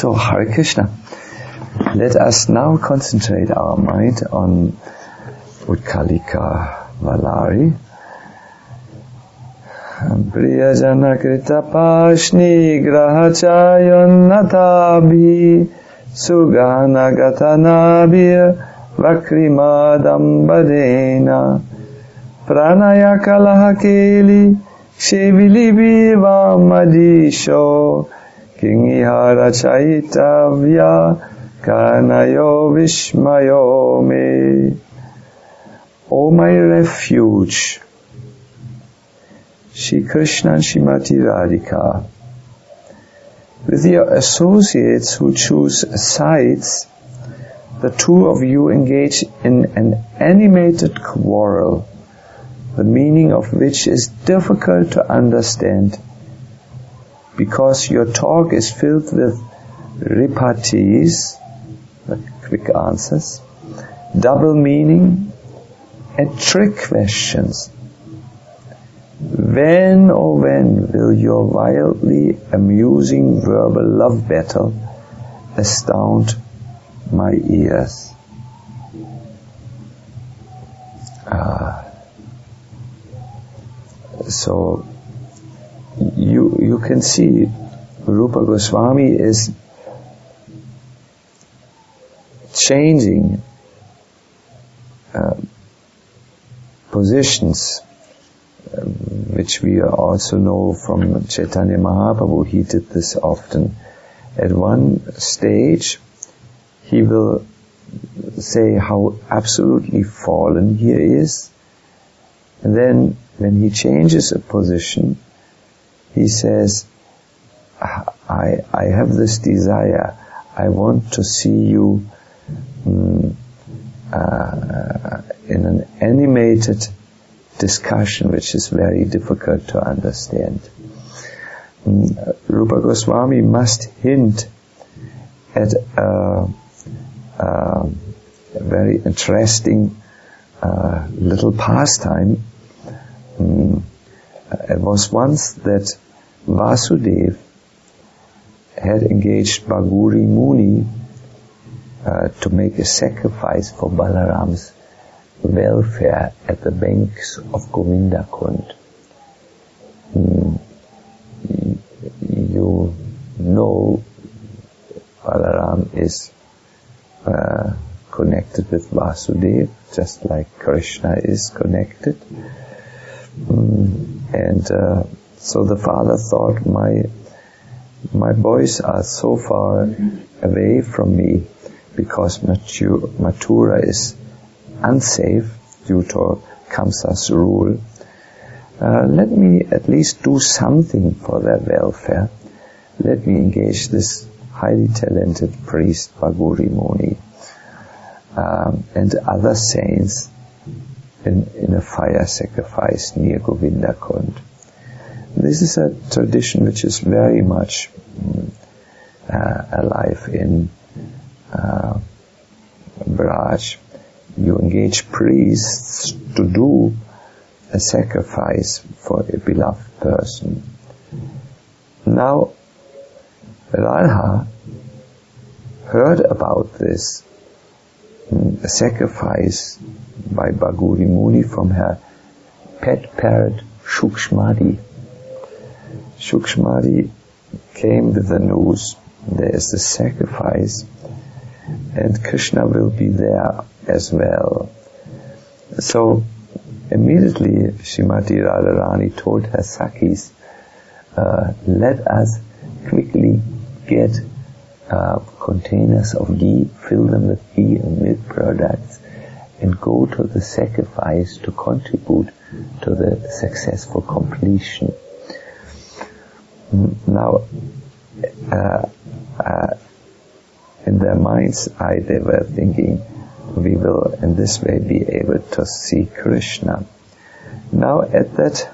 So, Hare Krishna. Let us now concentrate our mind on Utkalika Valari. Priyajana Krita Pashni Grahachayonnatabi Sugana Gatanabir Vakrimadambadena Pranaya Kalahakeli Shevili Vamadisho Kingihara Chaitavya Kanayo Vishmayo Me. O my refuge, Shri Krishna and Srimati Radhika, with your associates who choose sides, the two of you engage in an animated quarrel, the meaning of which is difficult to understand, because your talk is filled with repartees, the quick answers, double meaning, and trick questions. When, oh when, will your wildly amusing verbal love battle astound my ears? So you can see Rupa Goswami is changing positions, which we also know from Chaitanya Mahaprabhu. He did this often. At one stage, he will say how absolutely fallen he is, and then when he changes a position, he says, I have this desire, I want to see you in an animated discussion which is very difficult to understand. Rupa Goswami must hint at a very interesting little pastime. It was once that Vasudeva had engaged Bhaguri Muni to make a sacrifice for Balaram's welfare at the banks of Govinda Kund. You know Balaram is connected with Vasudeva, just like Krishna is connected. So the father thought, my boys are so far away from me because Mathura is unsafe due to Kamsa's rule. Let me at least do something for their welfare. Let me engage this highly talented priest Bhaguri Muni and other saints in a fire sacrifice near Govinda Kund. This is a tradition which is very much alive in Braj. You engage priests to do a sacrifice for a beloved person. Now, Radha heard about this sacrifice by Bhaguri Muni from her pet parrot Shukshmadi. Shukshmadi came with the news, there is a sacrifice and Krishna will be there as well. So immediately Srimati Radharani told her Sakhis, let us quickly get containers of ghee, fill them with ghee and milk products, and go to the sacrifice to contribute to the successful completion. Now, in their mind's eye, they were thinking, we will in this way be able to see Krishna. Now at that,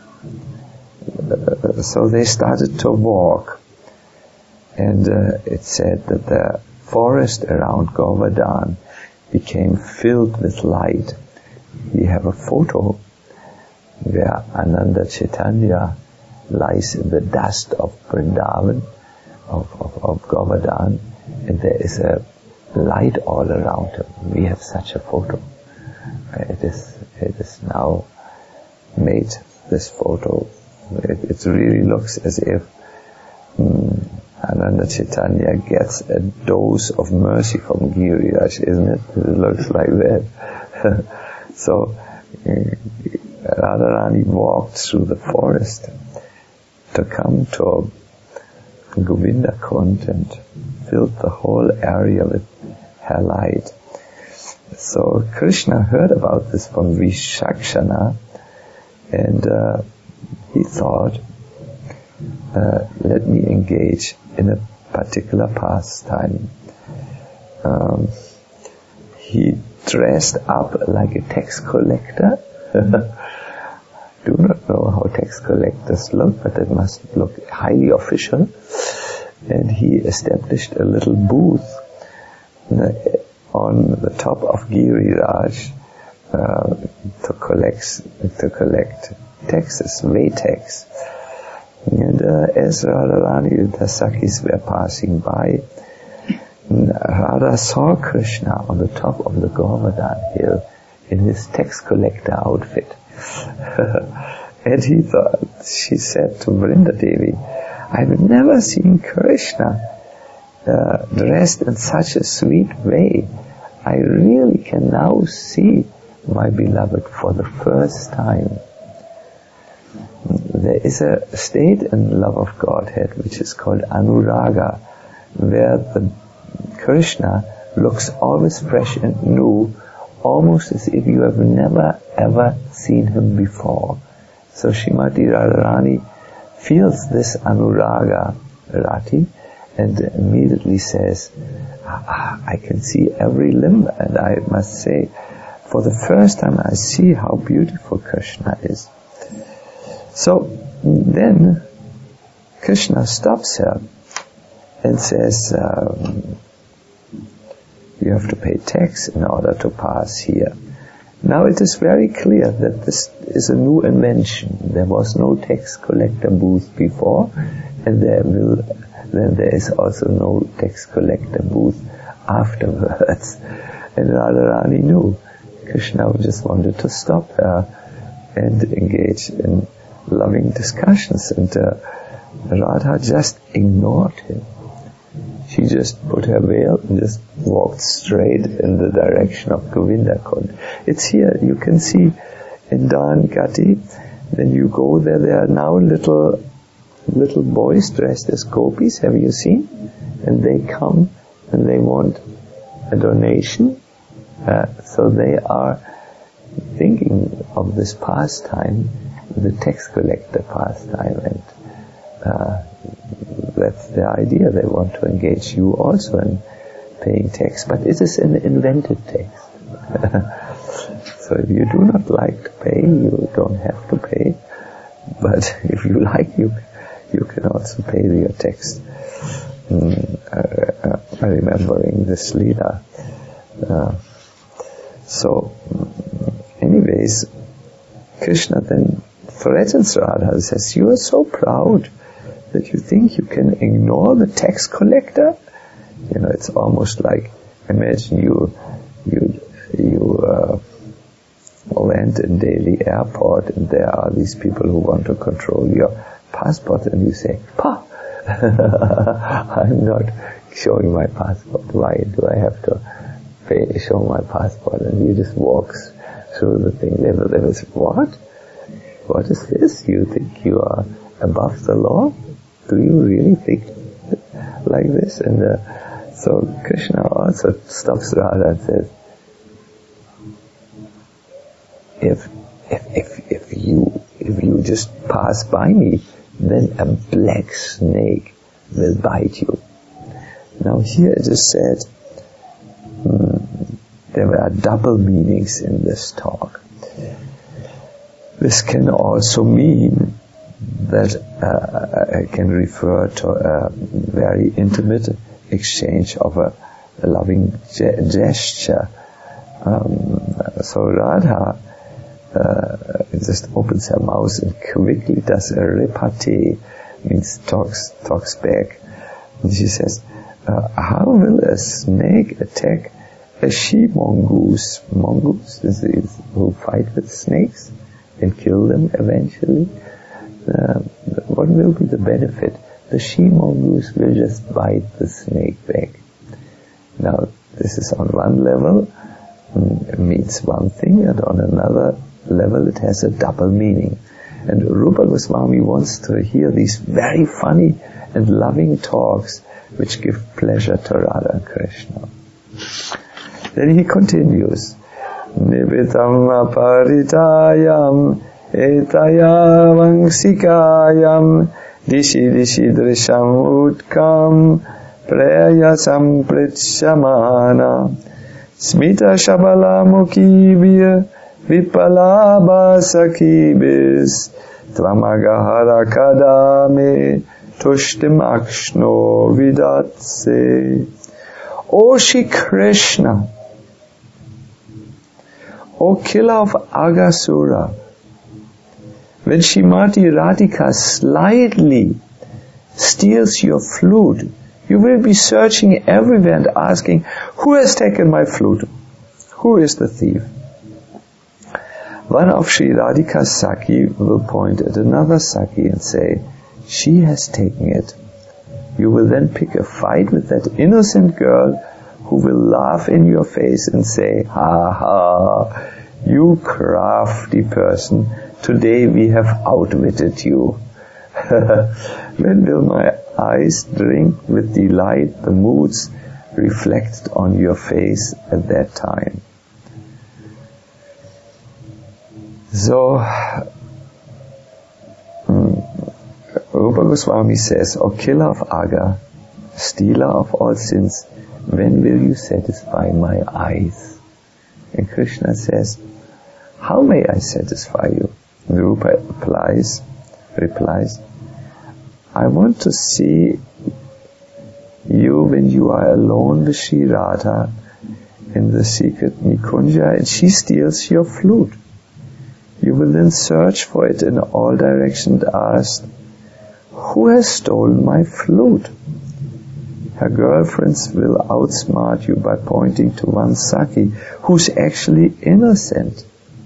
so they started to walk, and it said that the forest around Govardhan became filled with light. We have a photo where Ananda Chaitanya lies in the dust of Vrindavan, of Govardhan, and there is a light all around him. We have such a photo. It is now made, this photo. It really looks as if Ananda Chaitanya gets a dose of mercy from Giriraj, isn't it? It looks like that. So Radharani walked through the forest to come to Govinda Kund and filled the whole area with her light. So Krishna heard about this from Vishakshana, and he thought, let me engage in a particular pastime. He dressed up like a tax collector. Do not know how tax collectors look, but it must look highly official. And he established a little booth on the top of Giriraj to collect taxes, way tax. And as Radharani and the Sakhis were passing by, Radha saw Krishna on the top of the Govardhan hill in his tax collector outfit. And she said to Vrinda Devi, I've never seen Krishna dressed in such a sweet way. I really can now see my beloved for the first time. There is a state in love of Godhead which is called Anuraga, where the Krishna looks always fresh and new, almost as if you have never ever seen him before. So Srimati Radharani feels this Anuraga Rati and immediately says, I can see every limb, and I must say, for the first time I see how beautiful Krishna is. So then Krishna stops her and says, you have to pay tax in order to pass here. Now it is very clear that this is a new invention. There was no tax collector booth before, and then there is also no tax collector booth afterwards. And Radharani knew Krishna just wanted to stop her and engage in loving discussions, and Radha just ignored him. She just put her veil and just walked straight in the direction of Govinda Kund. It's here, you can see in Dan Gati, when you go there, there are now little boys dressed as gopis, have you seen? And they come and they want a donation. So they are thinking of this pastime, the tax collector pastime, and that's the idea. They want to engage you also in paying tax, but it is an invented tax. So if you do not like to pay, you don't have to pay. But if you like, you can also pay your tax. Remembering this Leela. So, anyways, Krishna then threatens Radha and says, you are so proud that you think you can ignore the tax collector? You know, it's almost like, imagine you land in Delhi airport and there are these people who want to control your passport, and you say, "Pa, I'm not showing my passport. Why do I have to show my passport?" And you just walk through the thing. They will say, "What? What is this? You think you are above the law? Do you really think like this?" And so Krishna also stops Radha and says, if you just pass by me, then a black snake will bite you. Now here it is said, there were double meanings in this talk. This can also mean that it can refer to a very intimate exchange of a loving gesture. So Radha just opens her mouth and quickly does a repartee, means talks back. And she says, how will a snake attack a she-mongoose? Mongoose is who fight with snakes and kill them eventually. What will be the benefit? The she-mongoose will just bite the snake back. Now, this is on one level, it means one thing, and on another level it has a double meaning. And Rupa Goswami wants to hear these very funny and loving talks which give pleasure to Radha and Krishna. Then he continues, Nivitam aparitayam etaya vangsikayam dishi dishi drisham utkam prayasam prichamana smita shabala mukibya vipalabha sakibis tvamagahara kadame tushtim akshno vidatse. O Shri Krishna, O killer of Aghasura, when Srimati Radhika slightly steals your flute, you will be searching everywhere and asking, who has taken my flute? Who is the thief? One of Sri Radhika's Saki will point at another Saki and say, she has taken it. You will then pick a fight with that innocent girl who will laugh in your face and say, ha ha, you crafty person, today we have outwitted you. When will my eyes drink with delight the moods reflected on your face at that time? So, Rupa Goswami says, O killer of Agha, stealer of all sins, when will you satisfy my eyes? And Krishna says, how may I satisfy you? And Rupa replies, I want to see you when you are alone with Sri Radha in the secret Nikunja and she steals your flute. You will then search for it in all directions and ask, who has stolen my flute? Her girlfriends will outsmart you by pointing to one Saki who's actually innocent.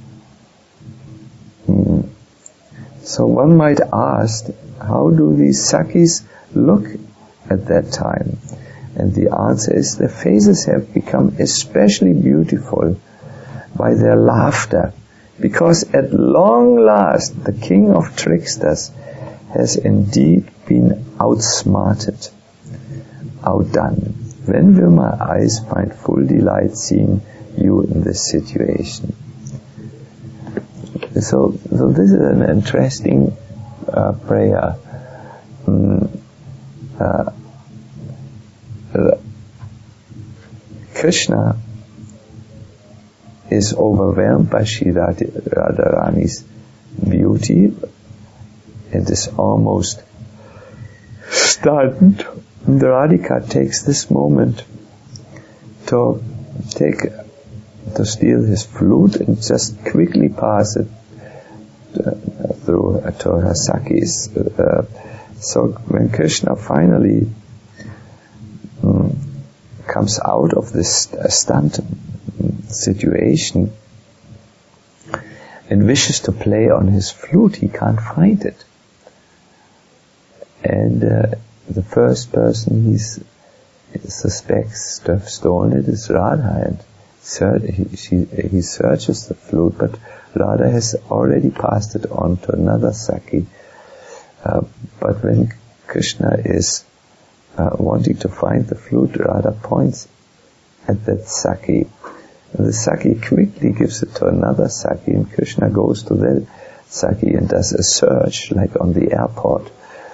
So one might ask, how do these Sakis look at that time? And the answer is their faces have become especially beautiful by their laughter, because at long last the king of tricksters has indeed been outsmarted, outdone. When will my eyes find full delight seeing you in this situation? So this is an interesting prayer. Krishna is overwhelmed by Shri Radharani's beauty and is almost stunned. And Radhika takes this moment to steal his flute and just quickly pass it through to her Sakis. So when Krishna finally comes out of this stunned situation and wishes to play on his flute, he can't find it. And the first person he suspects to have stolen it is Radha, and he searches the flute, but Radha has already passed it on to another Saki. But when Krishna is wanting to find the flute, Radha points at that Saki, and the Saki quickly gives it to another Saki, and Krishna goes to that Saki and does a search, like on the airport,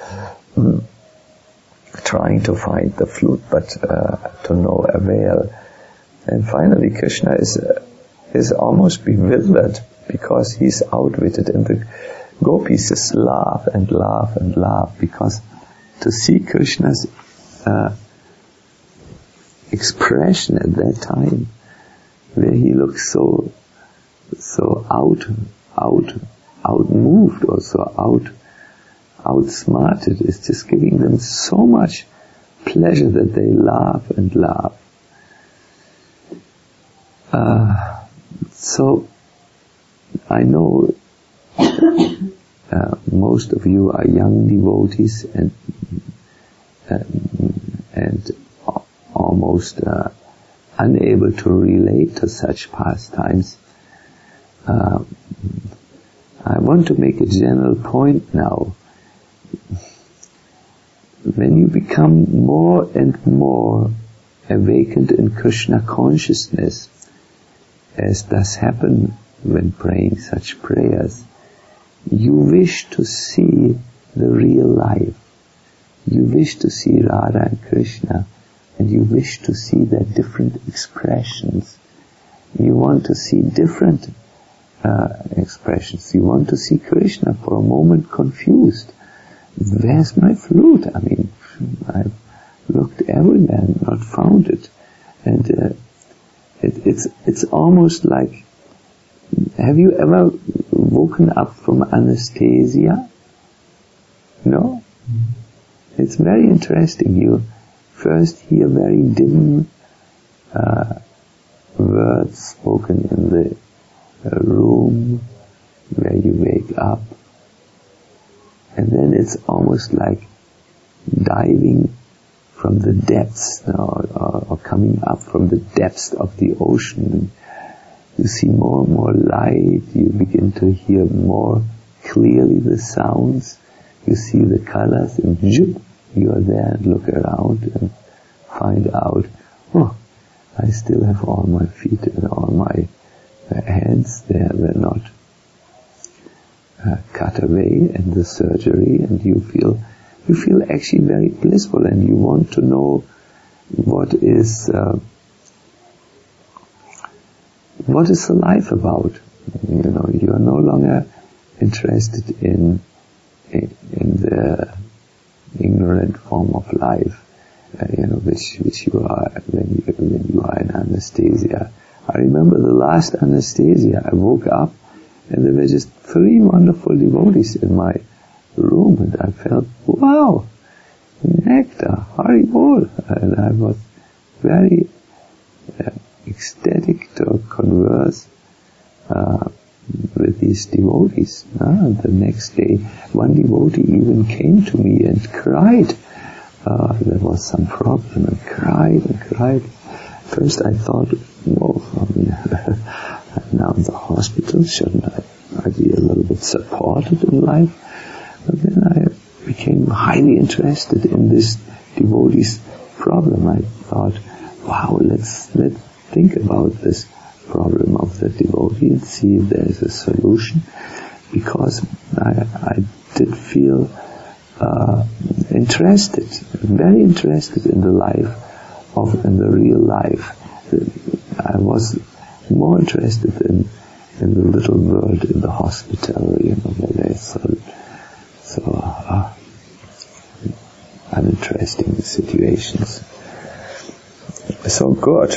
trying to find the flute, but to no avail. And finally Krishna is almost bewildered because he's outwitted, and the gopis just laugh and laugh and laugh, because to see Krishna's expression at that time, where he looks so outmoved or so outsmarted, is just giving them so much pleasure that they laugh and laugh. So I know most of you are young devotees and almost unable to relate to such pastimes. I want to make a general point now. When you become more and more awakened in Krishna consciousness, as does happen when praying such prayers, you wish to see the real life. You wish to see Radha and Krishna, and you wish to see their different expressions. You want to see different expressions. You want to see Krishna for a moment confused. Where's my flute? I mean, I've looked everywhere and not found it. And it's almost like, have you ever woken up from anesthesia? No? It's very interesting. You first hear very dim words spoken in the room where you wake up. And then it's almost like diving from the depths, or coming up from the depths of the ocean. You see more and more light, you begin to hear more clearly the sounds, you see the colors, and you are there and look around and find out, oh, I still have all my feet and all my hands there, they're not cut away in the surgery, and you feel actually very blissful, and you want to know what is the life about. You are no longer interested in the ignorant form of life, which you are when you are in anesthesia. I remember the last anesthesia, I woke up and there were just 3 wonderful devotees in my room, and I felt, wow, nectar, Haribol, and I was very ecstatic to converse with these devotees. The next day, one devotee even came to me and cried. There was some problem, and cried. First I thought, whoa, I'm now in the hospital, shouldn't I be a little bit supported in life? But then I became highly interested in this devotee's problem. I thought, wow, let's think about this problem of the devotee and see if there is a solution, because I did feel interested, very interested in the life in the real life. I was more interested in the little world in the hospital, where there's so uninteresting situations. So good.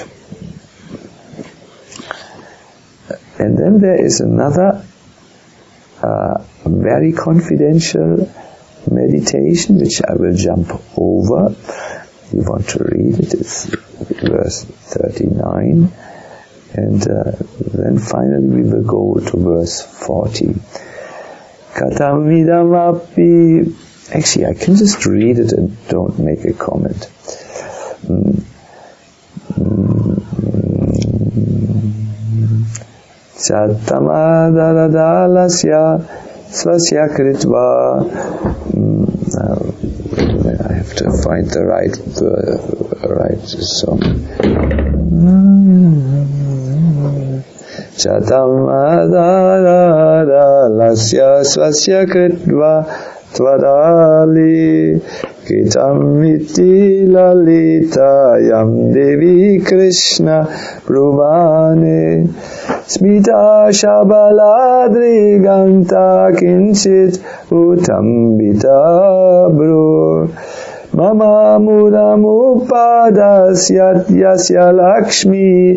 And then there is another very confidential meditation, which I will jump over. You want to read it? It's verse 39. And then finally we will go to verse 40. Katam vidamapi. Actually, I can just read it and don't make a comment. Chattamadadalasya svasya kritva. I have to find the right song. Chattamadadalasya svasya kritva Tvadali Kitamiti Lalita Yam Devi Krishna Pruvane Smita Shabaladri Ganta Kinchit Utambita Bru Mama Mudamupadas Yasya Lakshmi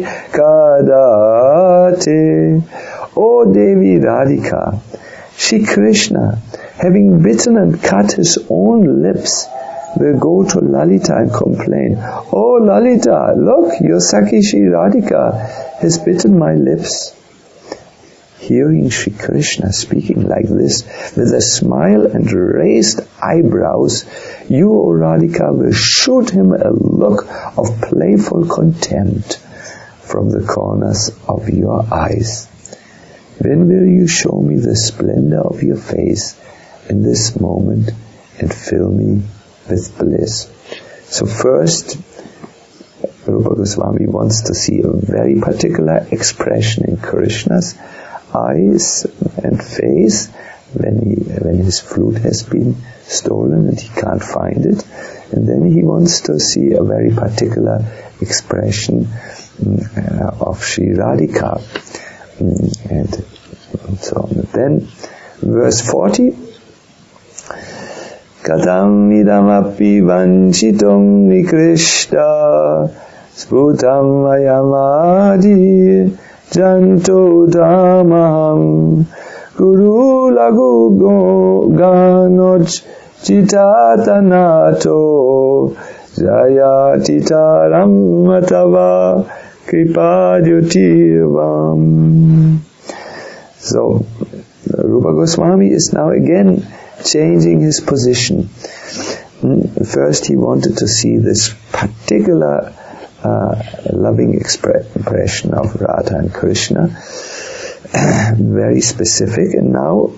Kadate. O Devi Radhika, Shri Krishna, having bitten and cut his own lips, will go to Lalita and complain, "Oh Lalita, look, your Sakhi Shri Radhika has bitten my lips." Hearing Shri Krishna speaking like this, with a smile and raised eyebrows, you, O Radhika, will shoot him a look of playful contempt from the corners of your eyes. When will you show me the splendor of your face in this moment and fill me with bliss? So first, Rupa Goswami wants to see a very particular expression in Krishna's eyes and face when his flute has been stolen and he can't find it, and then he wants to see a very particular expression of Shri Radhika, and so on. Then verse 40, Katam idamapi vanchitum nikrishta sputam ayamadi janto damaham guru lagu ganoj chitatanato jayatitaram matava kripadyutirvam. So Rupa Goswami is now again changing his position. First he wanted to see this particular loving expression of Radha and Krishna, very specific, and now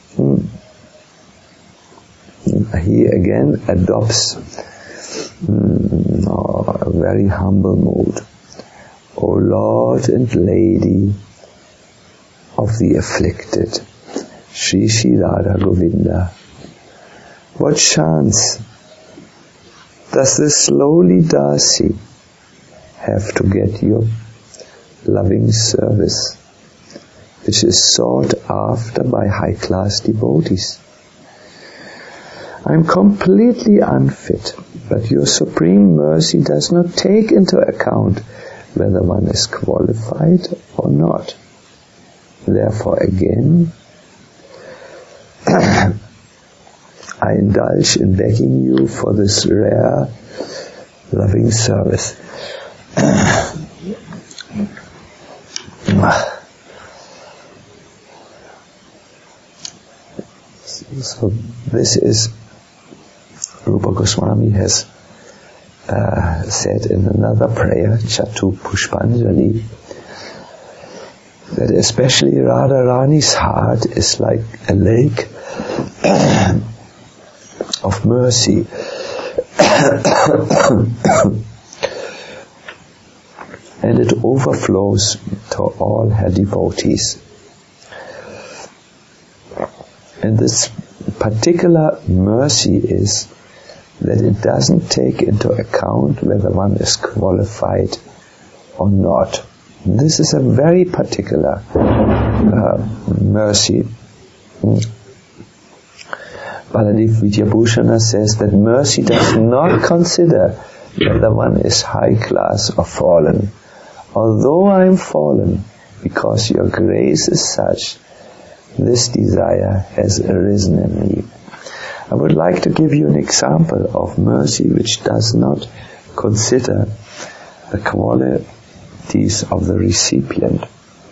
he again adopts a very humble mood. O Lord and Lady of the afflicted, Shri Shri Radha Govinda, what chance does this lowly Dasi have to get your loving service, which is sought after by high-class devotees? I am completely unfit, but your supreme mercy does not take into account whether one is qualified or not. Therefore again, I indulge in begging you for this rare loving service. So this is Rupa Goswami has said in another prayer, Chatu Pushpanjali, that especially Radharani's heart is like a lake of mercy. And it overflows to all her devotees. And this particular mercy is that it doesn't take into account whether one is qualified or not. This is a very particular mercy. Baladev Vidyabhushana says that mercy does not consider whether one is high class or fallen. Although I am fallen, because your grace is such, this desire has arisen in me. I would like to give you an example of mercy which does not consider the qualities of the recipient,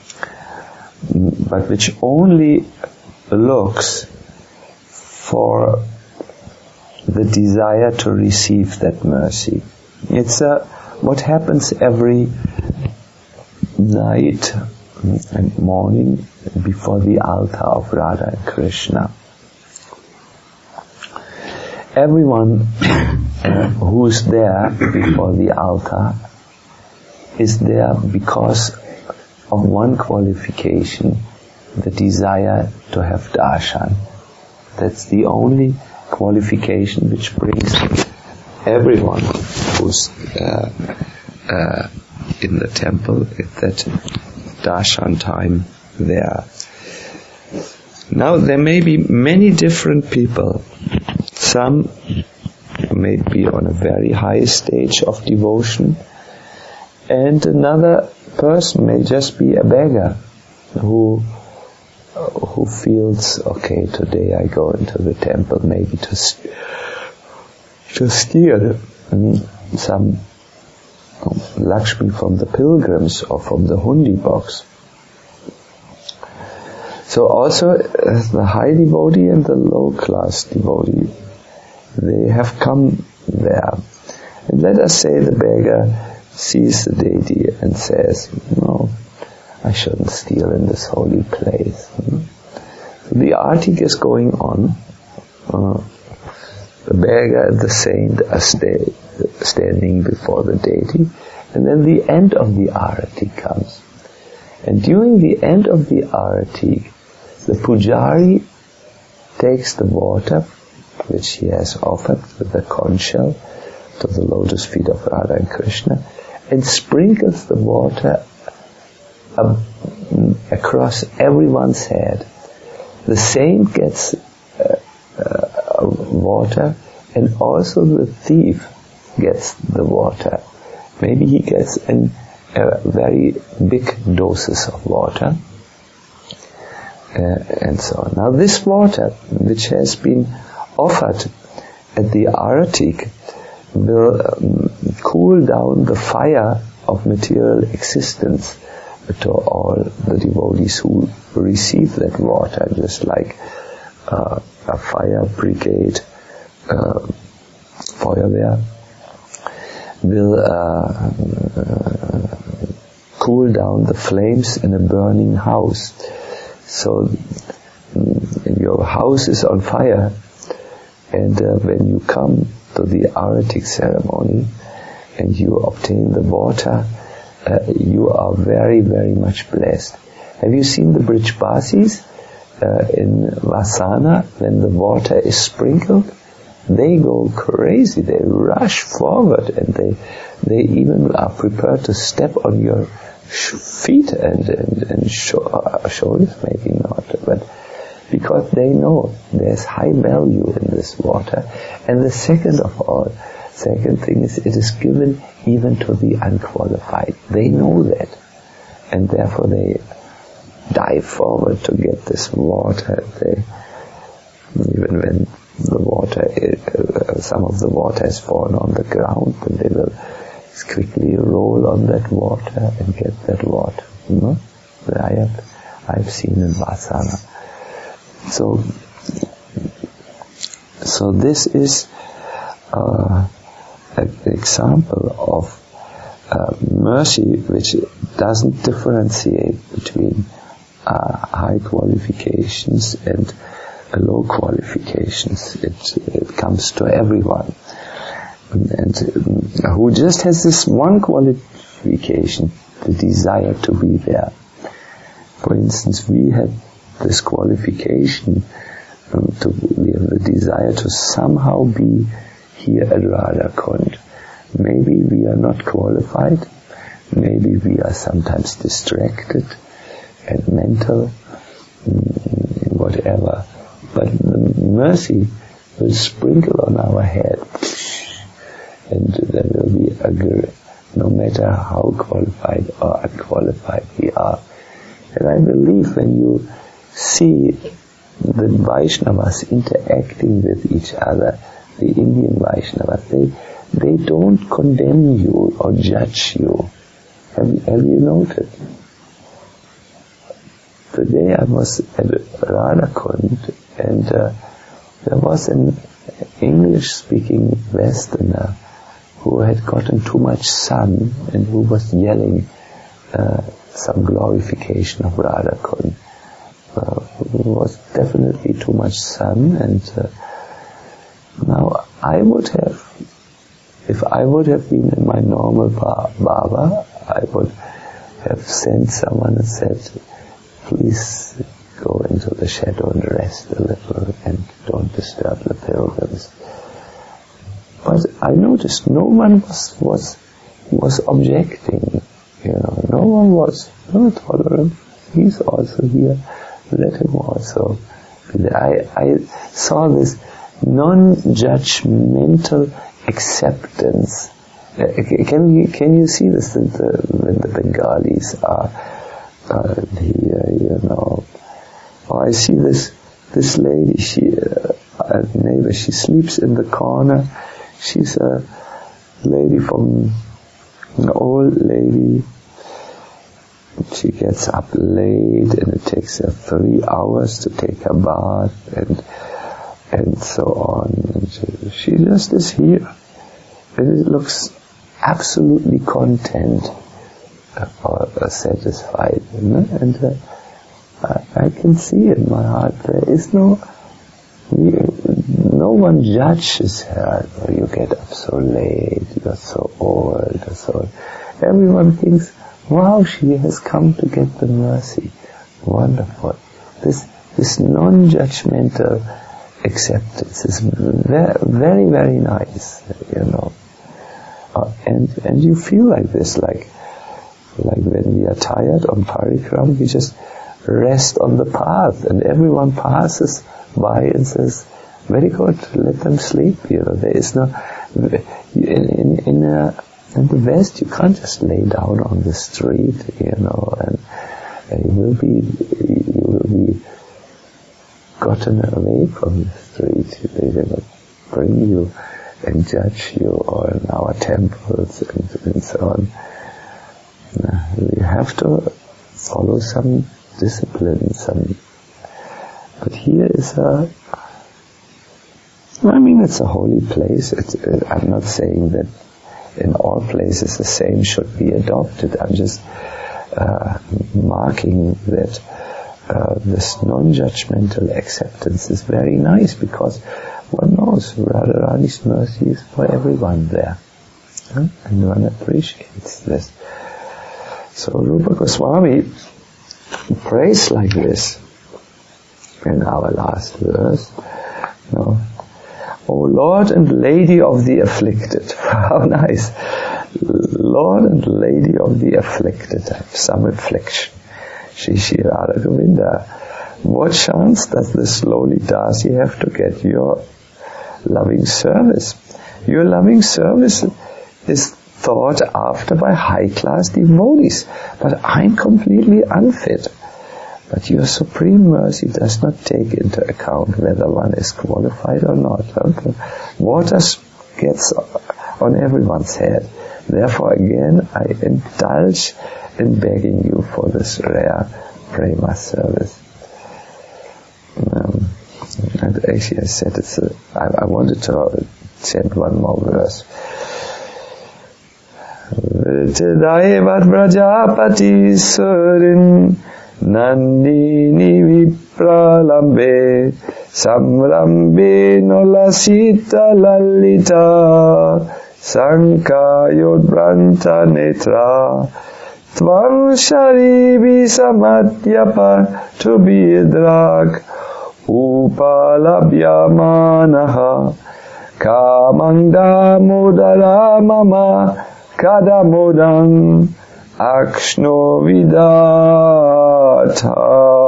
but which only looks for the desire to receive that mercy. It's what happens every night and morning before the altar of Radha and Krishna. Everyone who's there before the altar is there because of one qualification, the desire to have darshan. That's the only qualification which brings everyone who's in the temple at that darshan time there. Now there may be many different people. Some may be on a very high stage of devotion, and another person may just be a beggar who feels, okay, today I go into the temple maybe to to steal some Lakshmi from the pilgrims or from the hundi box. So also the high devotee and the low class devotee, they have come there. And let us say the beggar sees the deity and says, no, I shouldn't steal in this holy place. The artik is going on. The beggar and the saint are standing before the deity, and then the end of the arati comes. And during the end of the arati, the pujari takes the water which he has offered with the conch shell to the lotus feet of Radha and Krishna, and sprinkles the water across everyone's head. The saint gets water, and also the thief gets the water. Maybe he gets a very big doses of water, and so on. Now this water, which has been offered at the Aratik, will cool down the fire of material existence to all the devotees who receive that water, just like a fire brigade, Feuerwehr, will cool down the flames in a burning house. So your house is on fire, and when you come to the Aratik ceremony and you obtain the water, you are very, very much blessed. Have you seen the Brijbasis in Vasana? When the water is sprinkled, they go crazy. They rush forward, and they even are prepared to step on your feet and shoulders, maybe not, but because they know there's high value in this water. And the second thing is, it is given even to the unqualified. They know that, and therefore they dive forward to get this water. Even when the water, some of the water has fallen on the ground, and they will quickly roll on that water and get that water. That I've seen in Vasana. So this is an example of mercy which doesn't differentiate between high qualifications and low qualifications. It comes to everyone, and who just has this one qualification, the desire to be there. For instance, we have this qualification, we have the desire to somehow be here at Radha Kund. Maybe we are not qualified, maybe we are sometimes distracted and mental, whatever, but the mercy will sprinkle on our head, and there will be no matter how qualified or unqualified we are. And I believe when you see the Vaishnavas interacting with each other, the Indian Vaishnavas, they don't condemn you or judge you. Have you noted? Today I was at Radha Kund, and there was an English-speaking Westerner who had gotten too much sun and who was yelling some glorification of Radha Kund. It was definitely too much sun, and now if I would have been in my normal bhava, I would have sent someone and said, please go into the shadow and rest a little and don't disturb the pilgrims. But I noticed no one was objecting. No one was tolerant. He's also here. Let him also be there. I saw this non-judgmental acceptance. Can you see this when the Bengalis are here? I see this lady. A neighbor. She sleeps in the corner. She's a lady from an old lady. She gets up late and it takes her 3 hours to take her bath and so on. And she just is here. And it looks absolutely content or satisfied. And I can see in my heart there is no one judges her. Oh, you get up so late, you're so old, or so. Everyone thinks, wow, she has come to get the mercy. Wonderful. This non-judgmental acceptance is very, very nice, and you feel like this, like when we are tired on parikram, we just rest on the path, and everyone passes by and says, very good, let them sleep. There is no in the West you can't just lay down on the street, and you will be gotten away from the street. They will bring you and judge you, or in our temples and so on. You have to follow some discipline, but here is it's a holy place. I'm not saying that in all places the same should be adopted. I'm just marking that this non-judgmental acceptance is very nice, because one knows Radharani's mercy is for everyone there, and one appreciates this. So Rupa Goswami prays like this in our last verse. O Lord and Lady of the afflicted. How nice. Lord and Lady of the afflicted. I have some affliction. Shri Radha Govinda. What chance does this lowly Dasi have to get your loving service? Your loving service is thought after by high-class devotees, but I'm completely unfit. But your supreme mercy does not take into account whether one is qualified or not. Water gets on everyone's head. Therefore, again, I indulge in begging you for this rare prema service. And actually I said I wanted to chant one more verse. Vidyavat Vrajapati Surin Nandini Vipralambe Samrambe Nolasita Lalita Sankayodbranta Netra Tvam Sharibi Samatyapa Tubidrak Upalabhyamanaha Kamanda Mudara Mama Kadamodam Akshno Vidata.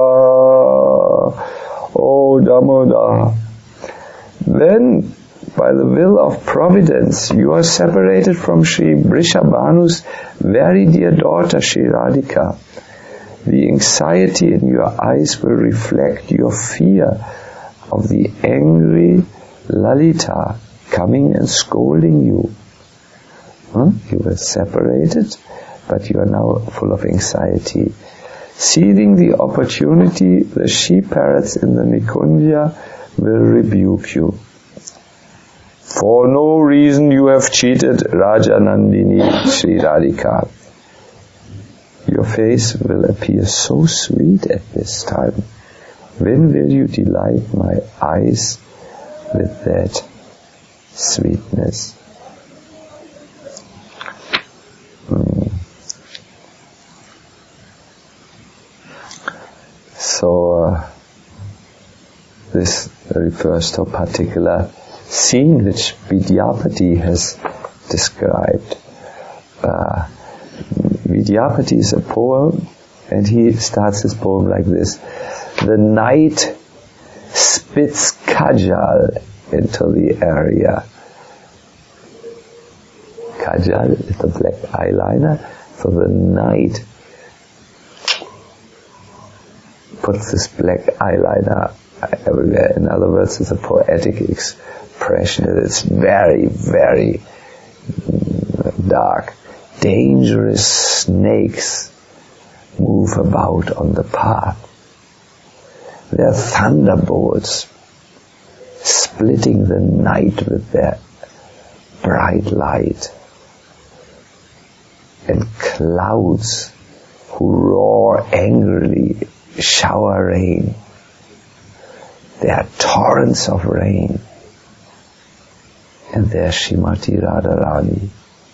O Damoda, when by the will of Providence you are separated from Sri Vrishabhanu's very dear daughter Sri Radhika, the anxiety in your eyes will reflect your fear of the angry Lalita coming and scolding you. You were separated, but you are now full of anxiety. Seizing the opportunity, the she-parrots in the Nikunja will rebuke you. For no reason you have cheated Raja Nandini Sri Radhika. Your face will appear so sweet at this time. When will you delight my eyes with that sweetness? So this refers to a particular scene which Vidyapati has described. Vidyapati is a poem, and he starts his poem like this. The night spits kajal into the area. Kajal is the black eyeliner, so the night puts this black eyeliner everywhere. In other words, it's a poetic expression that it's very, very dark. Dangerous snakes move about on the path. There are thunderbolts splitting the night with their bright light, and clouds who roar angrily shower rain. There are torrents of rain, and there's Srimati Radharani.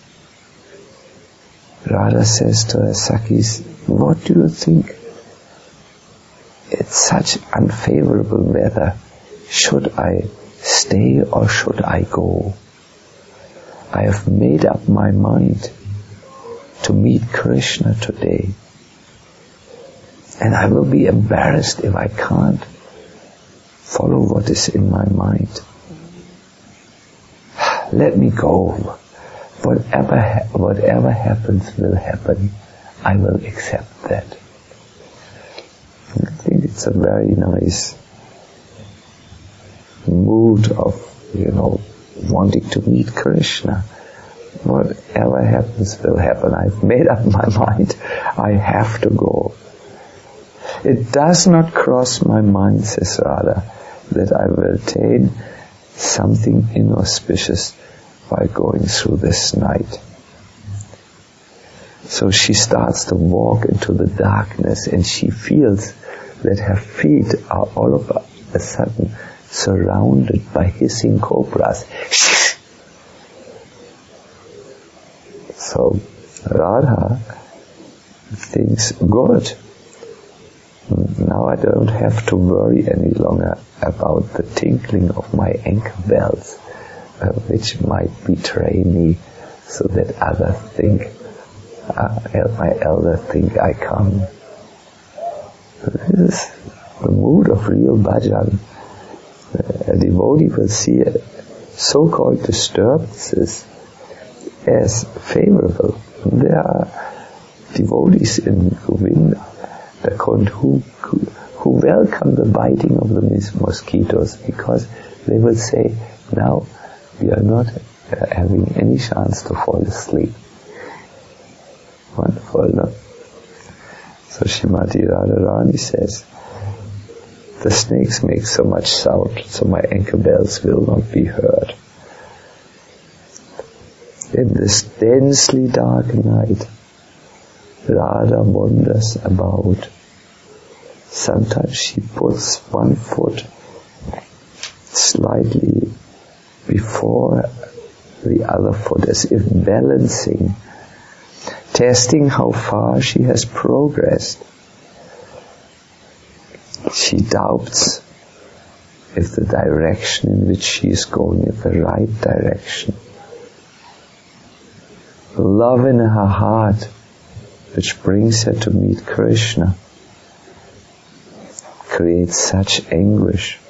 Radha says to her Sakhis, what do you think? It's such unfavorable weather. Should I stay or should I go? I have made up my mind to meet Krishna today. And I will be embarrassed if I can't follow what is in my mind. Let me go. Whatever happens will happen. I will accept that. I think it's a very nice mood of, wanting to meet Krishna. Whatever happens will happen. I've made up my mind. I have to go. It does not cross my mind, says Radha, that I will attain something inauspicious by going through this night. So she starts to walk into the darkness, and she feels that her feet are all of a sudden surrounded by hissing cobras. So Radha thinks, good, now I don't have to worry any longer about the tinkling of my ankle bells, which might betray me so that others think, my elders think I come. This is the mood of real bhajan. A devotee will see so-called disturbances as favorable. There are devotees in Govinda who welcome the biting of the mosquitoes, because they will say, now we are not having any chance to fall asleep. Wonderful, no? So Srimati Radharani says, the snakes make so much sound, so my ankle bells will not be heard. In this densely dark night, Radha wanders about. Sometimes she puts one foot slightly before the other foot, as if balancing, testing how far she has progressed. She doubts if the direction in which she is going is the right direction. Love in her heart, which brings her to meet Krishna, creates such anguish.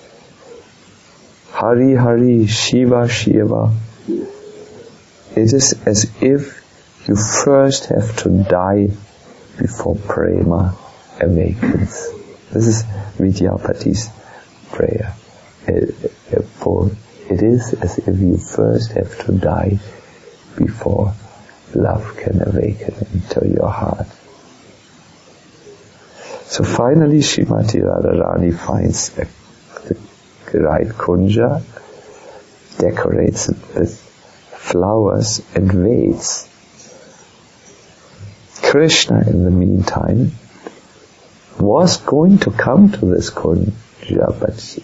Hari Hari, Shiva Shiva. It is as if you first have to die before prema awakens. This is Vidyapati's prayer. It is as if you first have to die before love can awaken into your heart. So finally Srimati Radharani finds the right kunja, decorates it with flowers and waits. Krishna, in the meantime, was going to come to this kunja, but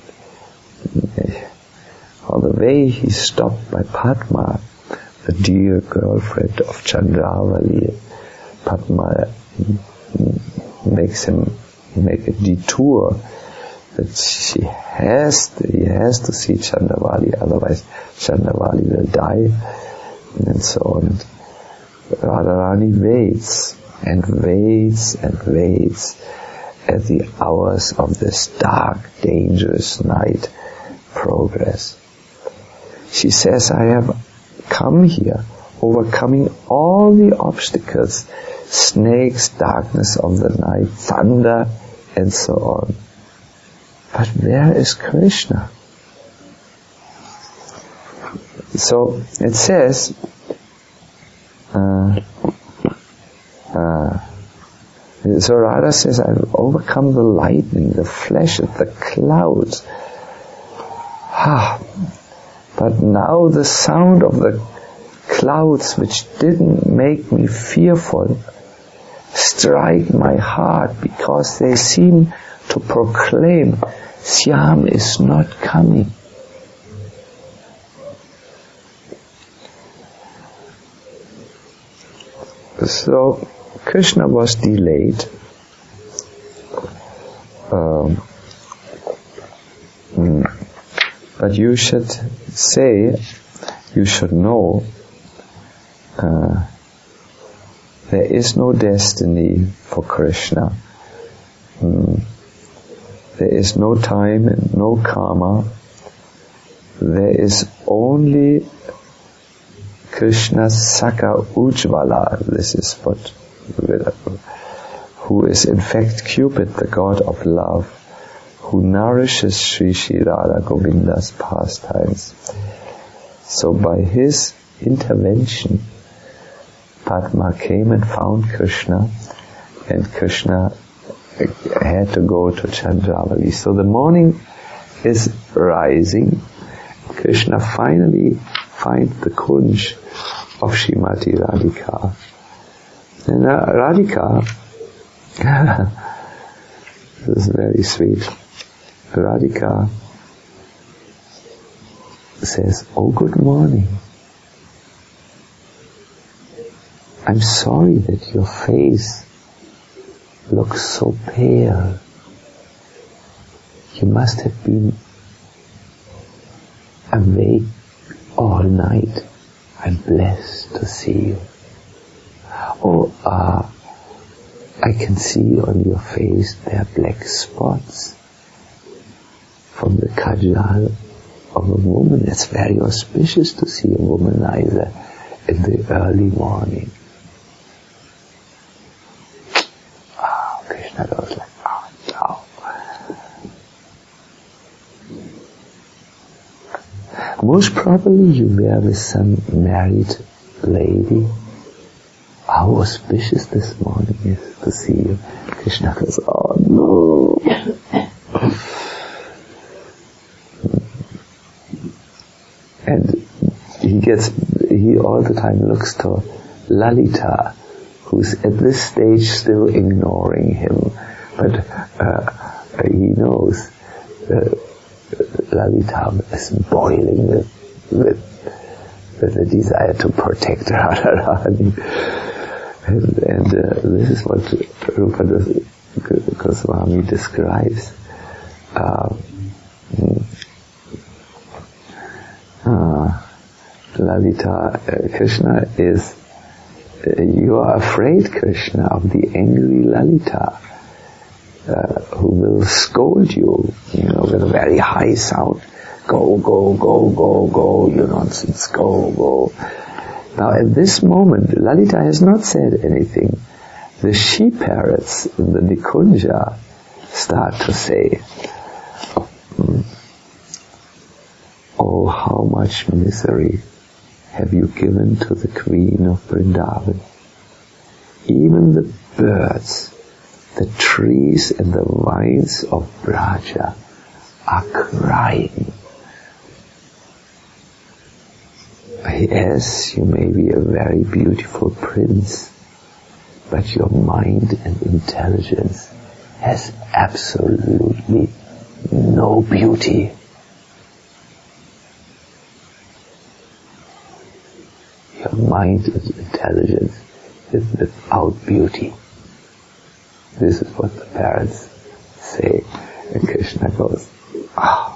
on the way he's stopped by Padma, the dear girlfriend of Chandravali. Padma makes him make a detour that he has to see Chandravali, otherwise Chandravali will die, and so on. Radharani waits and waits and waits as the hours of this dark, dangerous night progress. She says, I have come here, overcoming all the obstacles, snakes, darkness of the night, thunder, and so on. But where is Krishna? So it says, so Radha says, I've overcome the lightning, the flash, the clouds. But now the sound of the clouds, which didn't make me fearful, strike my heart, because they seem to proclaim Shyam is not coming. So Krishna was delayed. But you should know, there is no destiny for Krishna. There is no time and no karma. There is only Krishna's Saka Ujjvala. This is who is in fact Cupid, the god of love, who nourishes Sri Sri Radha Govinda's pastimes. So by his intervention, Padma came and found Krishna, and Krishna had to go to Chandravali. So the morning is rising. Krishna finally finds the kunj of Srimati Radhika. And Radhika, this is very sweet. Radhika says, "Oh, good morning. I'm sorry that your face looks so pale. You must have been awake all night. I'm blessed to see you. Oh, I can see on your face there are black spots from the kajal of a woman. It's very auspicious to see a womanizer in the early morning." Krishna goes like, "Oh no." Most probably you were with some married lady. How auspicious this morning is to see you. Krishna goes, "Oh no." And he all the time looks to Lalita, who's at this stage still ignoring him. But he knows Lalita is boiling with the desire to protect Radharani. And this is what Rupa Goswami describes. Lalita, Krishna is, you are afraid, Krishna, of the angry Lalita, who will scold you, with a very high sound. Go, go, go, go, go, you nonsense, go, go. Now at this moment, Lalita has not said anything. The she-parrots in the Nikunja start to say, "Oh, how much misery have you given to the Queen of Vrindavan? Even the birds, the trees and the vines of Braja are crying. Yes, you may be a very beautiful prince, but your mind and intelligence has absolutely no beauty. Your mind and intelligence is without beauty." This is what the parents say. And Krishna goes, "Ah."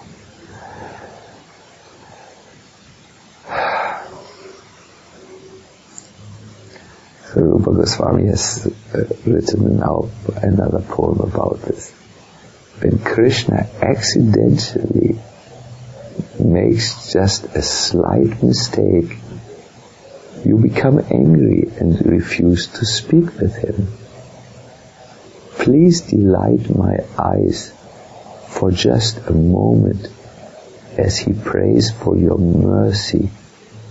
So Rupa Goswami has written now another poem about this. When Krishna accidentally makes just a slight mistake, you become angry and refuse to speak with him. Please delight my eyes for just a moment as he prays for your mercy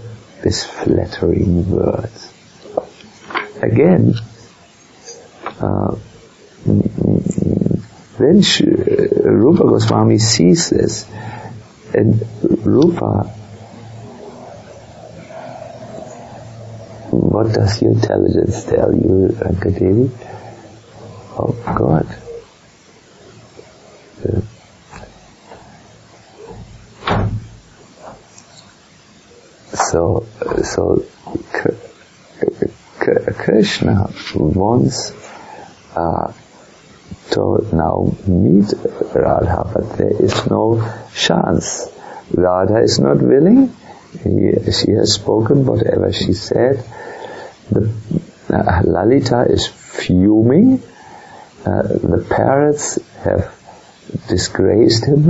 these flattering words. Again, then Rupa Goswami sees this, and Rupa, what does your intelligence tell you, Rangadevi? Oh God. So Krishna wants to now meet Radha, but there is no chance. Radha is not willing. She has spoken whatever she said. Lalita is fuming. The parrots have disgraced him.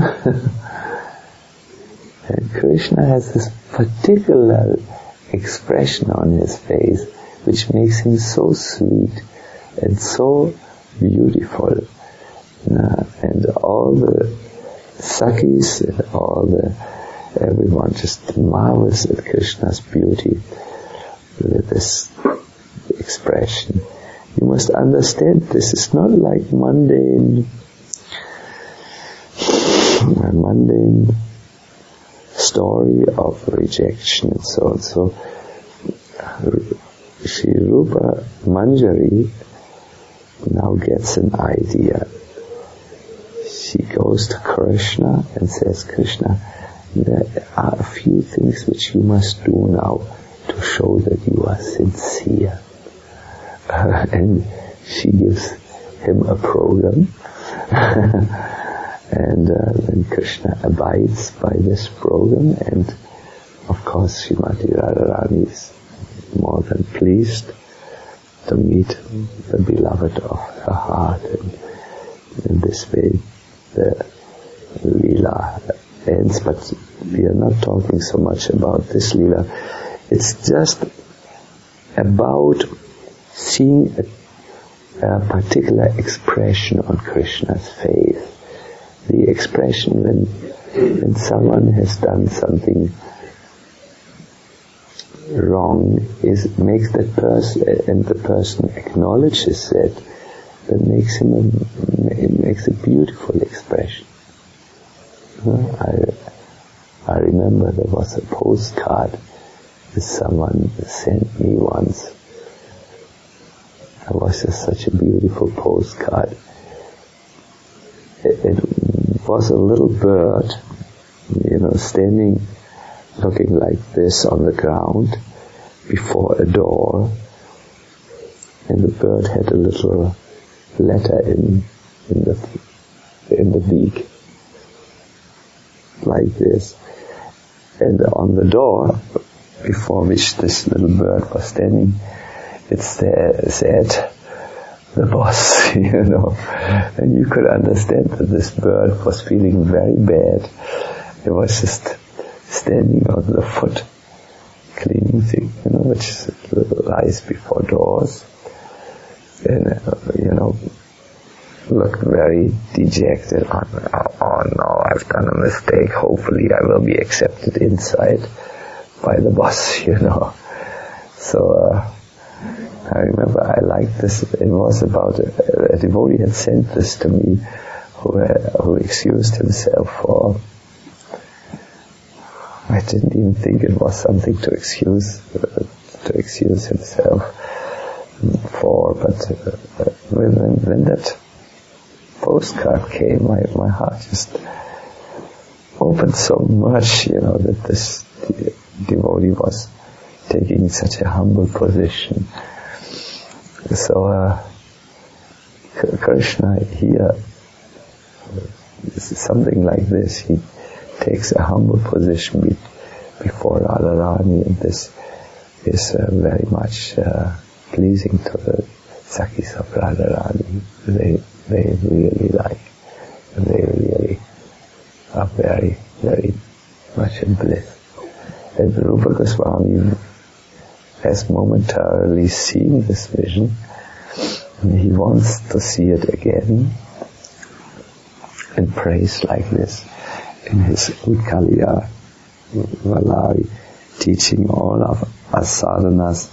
And Krishna has this particular expression on his face which makes him so sweet and so beautiful. And all the Sakhis and everyone just marvels at Krishna's beauty with this expression. You must understand, this is not like mundane story of rejection and so on. So Shri Rupa Manjari now gets an idea. She goes to Krishna and says, Krishna, there are a few things which you must do now to show that you are sincere. And she gives him a program. And then Krishna abides by this program, and of course Srimati Radharani is more than pleased to meet the beloved of her heart, and in this way the Leela ends. But we are not talking so much about this Leela. It's just about seeing a particular expression on Krishna's face. The expression when someone has done something wrong makes that person, and the person acknowledges that makes a beautiful expression. I remember there was a postcard that someone sent me once. It was just such a beautiful postcard. It was a little bird, standing, looking like this on the ground before a door, and the bird had a little letter in the beak, like this, and on the door before which this little bird was standing, it said, the boss, and you could understand that this bird was feeling very bad. It was just standing on the foot, cleaning thing, which lies before doors, and, looked very dejected. Oh no, I've done a mistake. Hopefully I will be accepted inside by the boss, So, I remember I liked this. It was about a devotee had sent this to me, who excused himself for. I didn't even think it was something to excuse himself for. But when that postcard came, my heart just opened so much, that this devotee was taking such a humble position. So Krishna here, something like this, he takes a humble position before Radharani, and this is very much pleasing to the Sakhis of Radharani. They really like, and they really are very, very much in bliss. And Rupa Goswami has momentarily seen this vision, and he wants to see it again and prays like this in his Utkalya Valari teaching all of us sadhakas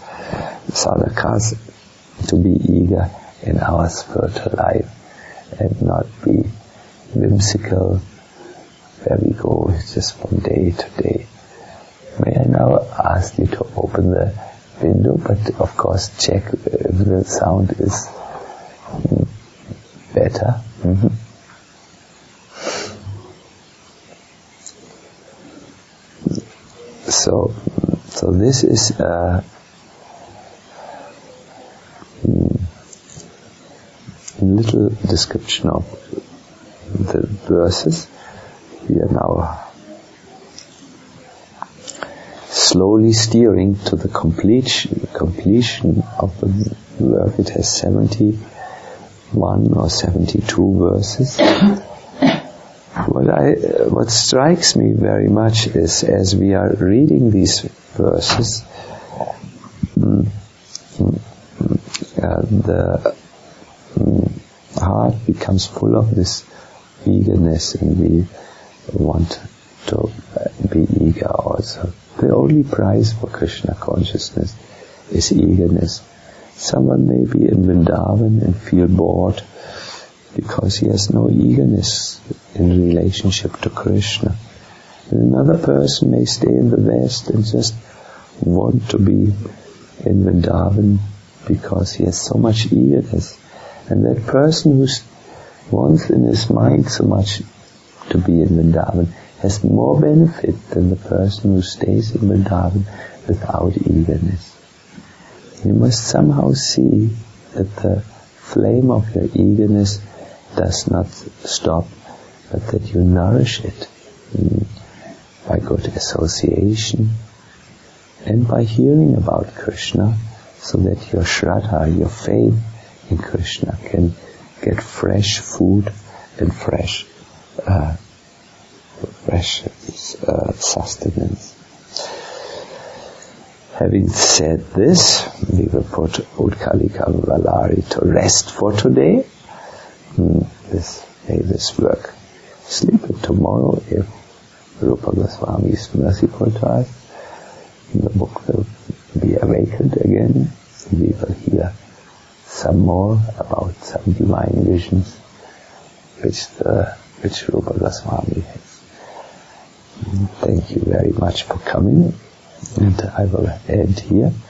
to be eager in our spiritual life and not be whimsical where we go just from day to day. May I now ask you to open the window, but of course check if the sound is better. So this is a little description of the verses. We are now slowly steering to the completion of the work. It has 71 or 72 verses. What strikes me very much is, as we are reading these verses, the heart becomes full of this eagerness, and we want to be eager also. The only prize for Krishna consciousness is eagerness. Someone may be in Vrindavan and feel bored because he has no eagerness in relationship to Krishna. And another person may stay in the West and just want to be in Vrindavan because he has so much eagerness. And that person who wants in his mind so much to be in Vrindavan has more benefit than the person who stays in Vrindavan without eagerness. You must somehow see that the flame of your eagerness does not stop, but that you nourish it by good association and by hearing about Krishna, so that your Shraddha, your faith in Krishna, can get fresh food and fresh sustenance. Having said this, we will put Utkalika Valari to rest for today. May this work sleep, and tomorrow, if Rupa Goswami is merciful to us, the book will be awakened again. We will hear some more about some divine visions which Rupa Goswami has. Thank you very much for coming, and I will end here.